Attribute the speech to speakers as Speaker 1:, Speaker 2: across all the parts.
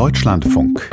Speaker 1: Deutschlandfunk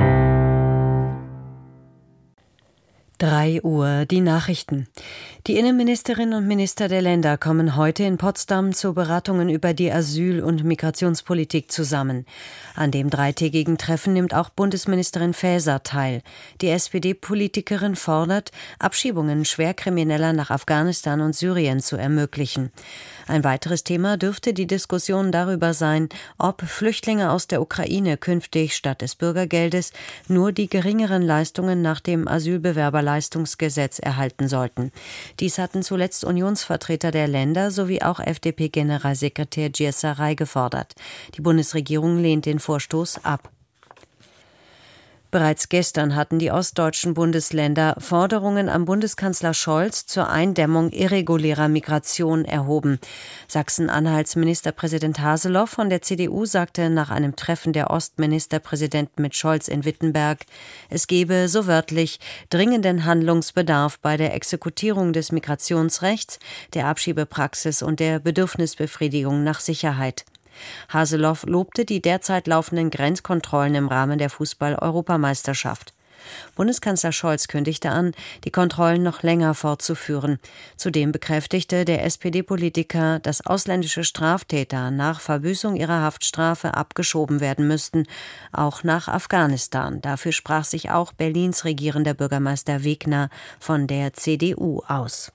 Speaker 2: 3 Uhr, die Nachrichten. Die Innenministerinnen und Minister der Länder kommen heute in Potsdam zu Beratungen über die Asyl- und Migrationspolitik zusammen. An dem dreitägigen Treffen nimmt auch Bundesministerin Faeser teil. Die SPD-Politikerin fordert, Abschiebungen Schwerkrimineller nach Afghanistan und Syrien zu ermöglichen. Ein weiteres Thema dürfte die Diskussion darüber sein, ob Flüchtlinge aus der Ukraine künftig statt des Bürgergeldes nur die geringeren Leistungen nach dem Asylbewerberleistungsgesetz erhalten sollten. Dies hatten zuletzt Unionsvertreter der Länder sowie auch FDP-Generalsekretär Gierserei gefordert. Die Bundesregierung lehnt den Vorstoß ab. Bereits gestern hatten die ostdeutschen Bundesländer Forderungen an Bundeskanzler Scholz zur Eindämmung irregulärer Migration erhoben. Sachsen-Anhalts Ministerpräsident Haseloff von der CDU sagte nach einem Treffen der Ostministerpräsidenten mit Scholz in Wittenberg, es gebe, so wörtlich, dringenden Handlungsbedarf bei der Exekutierung des Migrationsrechts, der Abschiebepraxis und der Bedürfnisbefriedigung nach Sicherheit. Haseloff lobte die derzeit laufenden Grenzkontrollen im Rahmen der Fußball-Europameisterschaft. Bundeskanzler Scholz kündigte an, die Kontrollen noch länger fortzuführen. Zudem bekräftigte der SPD-Politiker, dass ausländische Straftäter nach Verbüßung ihrer Haftstrafe abgeschoben werden müssten, auch nach Afghanistan. Dafür sprach sich auch Berlins regierender Bürgermeister Wegner von der CDU aus.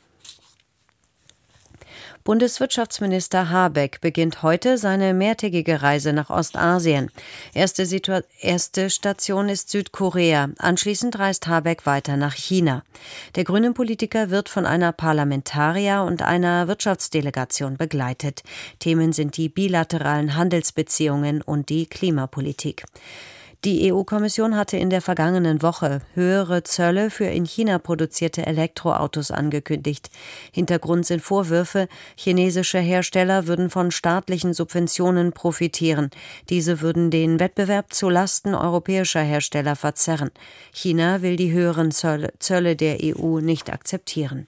Speaker 2: Bundeswirtschaftsminister Habeck beginnt heute seine mehrtägige Reise nach Ostasien. Erste Station ist Südkorea. Anschließend reist Habeck weiter nach China. Der grünen Politiker wird von einer Parlamentarier- und einer Wirtschaftsdelegation begleitet. Themen sind die bilateralen Handelsbeziehungen und die Klimapolitik. Die EU-Kommission hatte in der vergangenen Woche höhere Zölle für in China produzierte Elektroautos angekündigt. Hintergrund sind Vorwürfe, chinesische Hersteller würden von staatlichen Subventionen profitieren. Diese würden den Wettbewerb zu Lasten europäischer Hersteller verzerren. China will die höheren Zölle der EU nicht akzeptieren.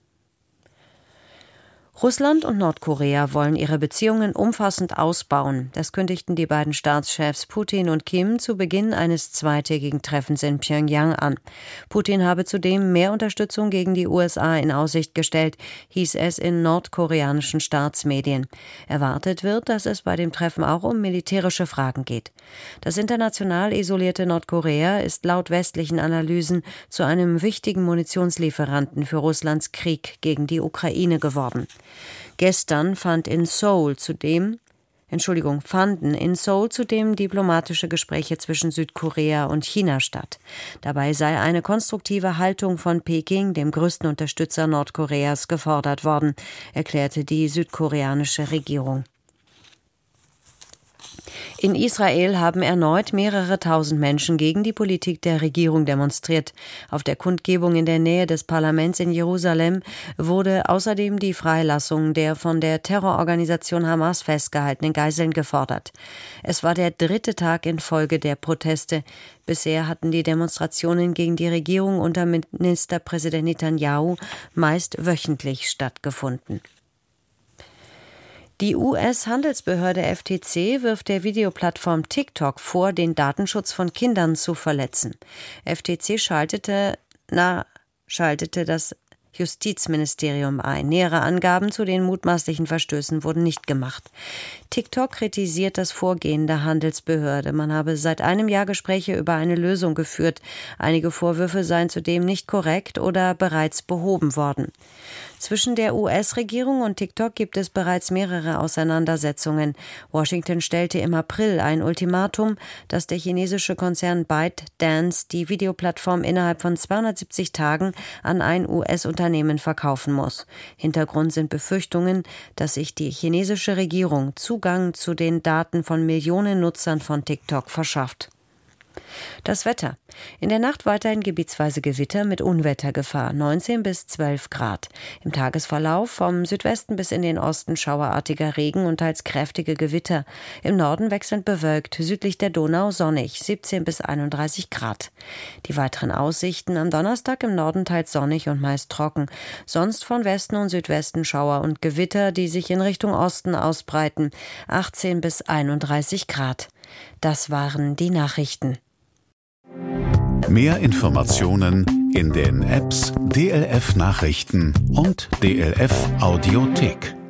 Speaker 2: Russland und Nordkorea wollen ihre Beziehungen umfassend ausbauen. Das kündigten die beiden Staatschefs Putin und Kim zu Beginn eines zweitägigen Treffens in Pjöngjang an. Putin habe zudem mehr Unterstützung gegen die USA in Aussicht gestellt, hieß es in nordkoreanischen Staatsmedien. Erwartet wird, dass es bei dem Treffen auch um militärische Fragen geht. Das international isolierte Nordkorea ist laut westlichen Analysen zu einem wichtigen Munitionslieferanten für Russlands Krieg gegen die Ukraine geworden. Gestern fanden in Seoul zudem diplomatische Gespräche zwischen Südkorea und China statt. Dabei sei eine konstruktive Haltung von Peking, dem größten Unterstützer Nordkoreas, gefordert worden, erklärte die südkoreanische Regierung. In Israel haben erneut mehrere tausend Menschen gegen die Politik der Regierung demonstriert. Auf der Kundgebung in der Nähe des Parlaments in Jerusalem wurde außerdem die Freilassung der von der Terrororganisation Hamas festgehaltenen Geiseln gefordert. Es war der 3. Tag in Folge der Proteste. Bisher hatten die Demonstrationen gegen die Regierung unter Ministerpräsident Netanyahu meist wöchentlich stattgefunden. Die US-Handelsbehörde FTC wirft der Videoplattform TikTok vor, den Datenschutz von Kindern zu verletzen. FTC schaltete das Justizministerium ein. Nähere Angaben zu den mutmaßlichen Verstößen wurden nicht gemacht. TikTok kritisiert das Vorgehen der Handelsbehörde. Man habe seit einem Jahr Gespräche über eine Lösung geführt. Einige Vorwürfe seien zudem nicht korrekt oder bereits behoben worden. Zwischen der US-Regierung und TikTok gibt es bereits mehrere Auseinandersetzungen. Washington stellte im April ein Ultimatum, dass der chinesische Konzern ByteDance die Videoplattform innerhalb von 270 Tagen an ein US-Unternehmen verkaufen muss. Hintergrund sind Befürchtungen, dass sich die chinesische Regierung Zugang zu den Daten von Millionen Nutzern von TikTok verschafft. Das Wetter. In der Nacht weiterhin gebietsweise Gewitter mit Unwettergefahr, 19 bis 12 Grad. Im Tagesverlauf vom Südwesten bis in den Osten schauerartiger Regen und teils kräftige Gewitter. Im Norden wechselnd bewölkt, südlich der Donau sonnig, 17 bis 31 Grad. Die weiteren Aussichten: am Donnerstag im Norden teils sonnig und meist trocken. Sonst von Westen und Südwesten Schauer und Gewitter, die sich in Richtung Osten ausbreiten, 18 bis 31 Grad. Das waren die Nachrichten.
Speaker 1: Mehr Informationen in den Apps DLF Nachrichten und DLF Audiothek.